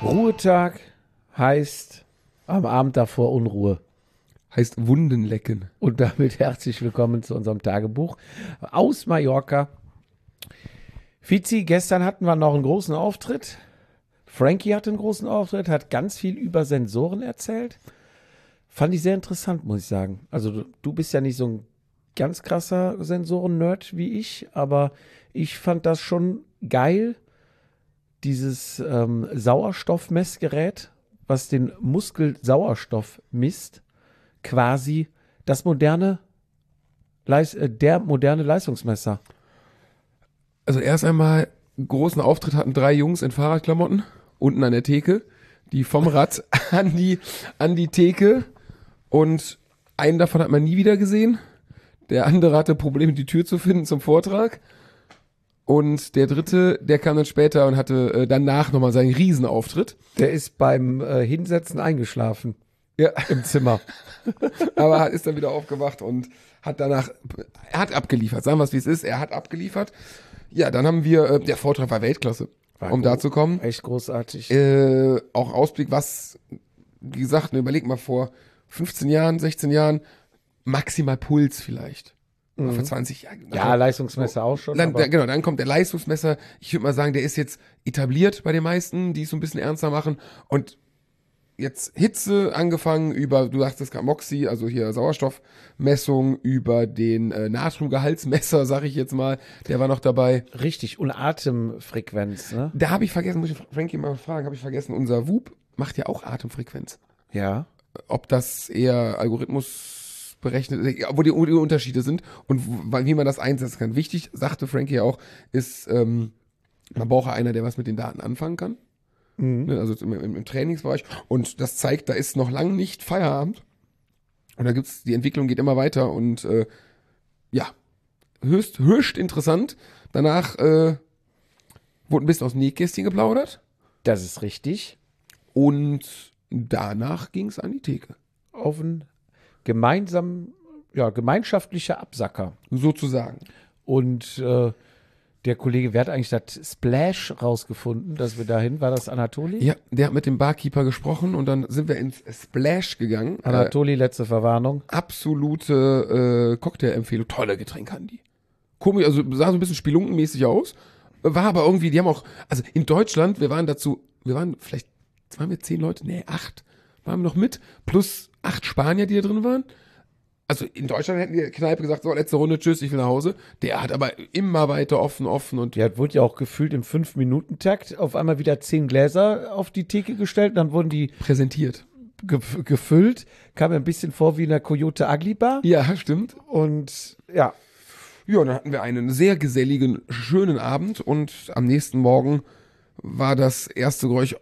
Ruhetag heißt am Abend davor Unruhe. Heißt Wunden lecken. Und damit herzlich willkommen zu unserem Tagebuch aus Mallorca. Fizi, gestern hatten wir noch einen großen Auftritt. Frankie hatte einen großen Auftritt, hat ganz viel über Sensoren erzählt. Fand ich sehr interessant, muss ich sagen. Also du bist ja nicht so ein ganz krasser Sensoren-Nerd wie ich, aber ich fand das schon geil, dieses Sauerstoffmessgerät, was den Muskelsauerstoff misst, quasi das moderne Leistungsmesser. Also erst einmal großen Auftritt hatten 3 Jungs in Fahrradklamotten unten an der Theke, die vom Rad an die Theke, und einen davon hat man nie wieder gesehen. Der andere hatte Probleme, die Tür zu finden zum Vortrag. Und der dritte, der kam dann später und hatte danach nochmal seinen Riesenauftritt. Der ist beim Hinsetzen eingeschlafen. Ja. Im Zimmer. Aber ist dann wieder aufgewacht und hat danach, er hat abgeliefert, sagen wir es wie es ist, er hat abgeliefert. Ja, dann haben wir, der Vortrag war Weltklasse, um da zu kommen. Echt großartig. Auch Ausblick, was, wie gesagt, überleg mal, vor 15 Jahren, 16 Jahren, maximal Puls vielleicht. Vor 20 Jahren. Ja, Leistungsmesser auch schon. Dann kommt der Leistungsmesser. Ich würde mal sagen, der ist jetzt etabliert bei den meisten, die es so ein bisschen ernster machen. Und jetzt Hitze angefangen über, du sagtest gerade Moxie, also hier Sauerstoffmessung, über den Natriumgehaltsmesser, sag ich jetzt mal, der war noch dabei. Richtig, und Atemfrequenz, ne? Da habe ich vergessen, muss ich Frankie mal fragen, habe ich vergessen, unser Whoop macht ja auch Atemfrequenz. Ja. Ob das eher Algorithmus berechnet, wo die Unterschiede sind und wie man das einsetzen kann. Wichtig, sagte Frankie ja auch, ist, man braucht ja einer, der was mit den Daten anfangen kann. Ne, also im Trainingsbereich. Und das zeigt, da ist noch lang nicht Feierabend. Und da gibt's, die Entwicklung geht immer weiter und ja, höchst interessant. Danach wurde ein bisschen aus dem Nähkästchen geplaudert. Das ist richtig. Und danach ging's an die Theke. Auf ein gemeinschaftlicher Absacker. Sozusagen. Und der Kollege, wer hat eigentlich das Splash rausgefunden, dass wir dahin, war das Anatoli? Ja, der hat mit dem Barkeeper gesprochen und dann sind wir ins Splash gegangen. Anatoli, letzte Verwarnung. Absolute Cocktail-Empfehlung. Tolle Getränke hatten die. Komisch, also sah so ein bisschen spelunkenmäßig aus. War aber irgendwie, die haben auch, also in Deutschland, wir waren 10 Leute? Nee, 8 waren wir noch mit. Plus 8 Spanier, die da drin waren. Also in Deutschland hätten die Kneipe gesagt, so, letzte Runde, tschüss, ich will nach Hause. Der hat aber immer weiter offen und. Ja, wurde ja auch gefühlt im 5-Minuten-Takt auf einmal wieder 10 Gläser auf die Theke gestellt, dann wurden die präsentiert. Gefüllt, kam mir ein bisschen vor wie in der Coyote Ugly Bar. Ja, stimmt. Und ja. Ja, und dann hatten wir einen sehr geselligen, schönen Abend und am nächsten Morgen war das erste Geräusch,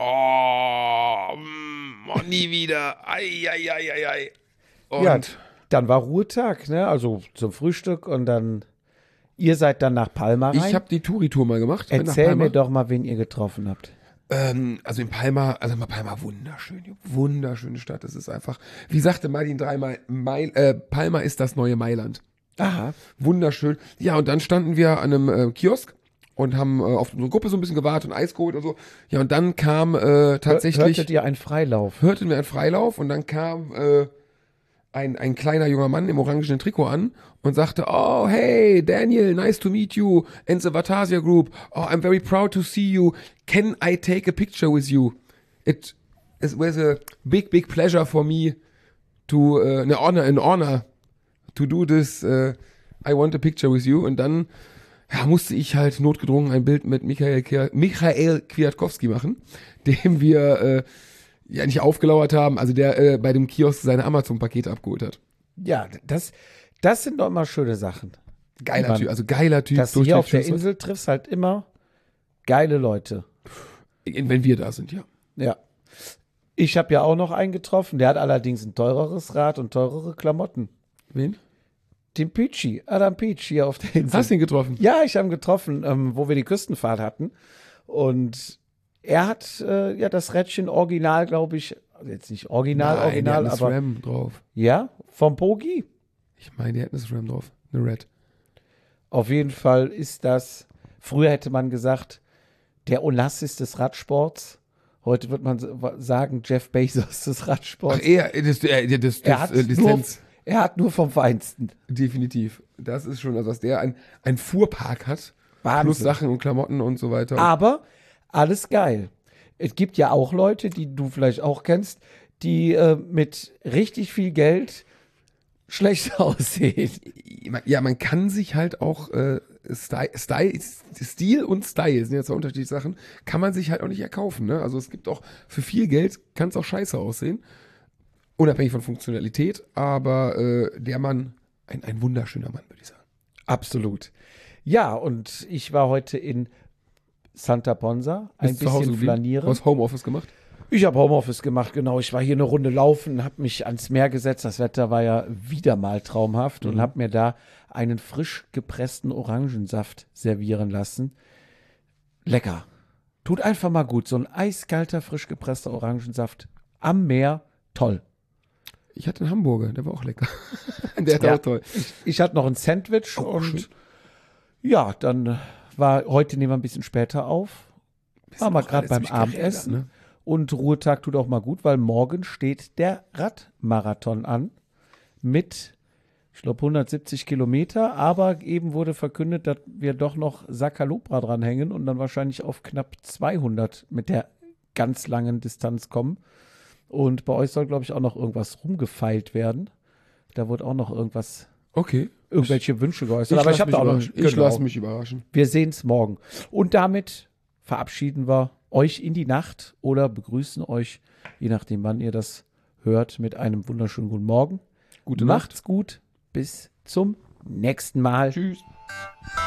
nie wieder, ei. Und ja, dann war Ruhetag, ne? Also zum Frühstück und dann, ihr seid dann nach Palma rein. Ich habe die Touri-Tour mal gemacht. Erzähl mir doch mal, wen ihr getroffen habt. Also in Palma, Palma wunderschön, wunderschöne Stadt. Es ist einfach, wie sagte Martin dreimal, Palma ist das neue Mailand. Aha. Wunderschön. Ja, und dann standen wir an einem Kiosk und haben auf unsere Gruppe so ein bisschen gewartet und Eis geholt und so. Ja, und dann kam tatsächlich. Hörtet ihr einen Freilauf? Hörten wir einen Freilauf und dann kam ein kleiner junger Mann im orangenen Trikot an und sagte, oh, hey, Daniel, nice to meet you, and the Vatasia Group. Oh, I'm very proud to see you. Can I take a picture with you? It was a big pleasure for me to, an honor to do this. I want a picture with you. Und dann musste ich halt notgedrungen ein Bild mit Michael Kwiatkowski machen, dem wir nicht aufgelauert haben, also der bei dem Kiosk seine Amazon-Pakete abgeholt hat. Ja, das sind doch immer schöne Sachen. Geiler Typ. Dass du hier auf der Insel triffst halt immer geile Leute. Wenn wir da sind, ja. Ja. Ich habe ja auch noch einen getroffen, der hat allerdings ein teureres Rad und teurere Klamotten. Wen? Den Peachy, Adam Peach hier auf der Insel. Hast du ihn getroffen? Ja, ich habe ihn getroffen, wo wir die Küstenfahrt hatten. Und er hat das Rädchen original, glaube ich, jetzt nicht original, der hat eine aber SRAM drauf. Ja, vom Pogi. Ich meine, der hat eine SRAM drauf, eine Red. Auf jeden Fall ist das, früher hätte man gesagt, der Onassis des Radsports. Heute wird man sagen, Jeff Bezos des Radsports. Ach, Lizenz. Er hat nur vom Feinsten. Definitiv. Das ist schon, also dass der ein Fuhrpark hat. Wahnsinn. Plus Sachen und Klamotten und so weiter. Aber alles geil. Es gibt ja auch Leute, die du vielleicht auch kennst, die mit richtig viel Geld schlecht aussehen. Ja, man kann sich halt auch Stil und Style sind ja zwei unterschiedliche Sachen, kann man sich halt auch nicht erkaufen. Ne? Also es gibt auch für viel Geld, kann es auch scheiße aussehen. Unabhängig von Funktionalität, aber der Mann, ein wunderschöner Mann, würde ich sagen. Absolut. Ja, und ich war heute in Santa Ponsa, ein bisschen flanieren. Du hast Homeoffice gemacht? Ich habe Homeoffice gemacht, genau. Ich war hier eine Runde laufen, habe mich ans Meer gesetzt. Das Wetter war ja wieder mal traumhaft und habe mir da einen frisch gepressten Orangensaft servieren lassen. Lecker. Tut einfach mal gut. So ein eiskalter, frisch gepresster Orangensaft am Meer, toll. Ich hatte einen Hamburger, der war auch lecker. Der war auch toll. Ich hatte noch ein Sandwich und ja, dann heute nehmen wir ein bisschen später auf. Waren wir gerade beim Abendessen. Ne? Und Ruhetag tut auch mal gut, weil morgen steht der Radmarathon an mit, ich glaube, 170 Kilometer. Aber eben wurde verkündet, dass wir doch noch Sacalobra dranhängen und dann wahrscheinlich auf knapp 200 mit der ganz langen Distanz kommen. Und bei euch soll, glaube ich, auch noch irgendwas rumgefeilt werden. Da wurde auch noch irgendwas, irgendwelche Wünsche geäußert. Aber ich lasse mich überraschen. Wir sehen es morgen. Und damit verabschieden wir euch in die Nacht oder begrüßen euch, je nachdem, wann ihr das hört, mit einem wunderschönen guten Morgen. Gute Nacht. Macht's gut. Bis zum nächsten Mal. Tschüss.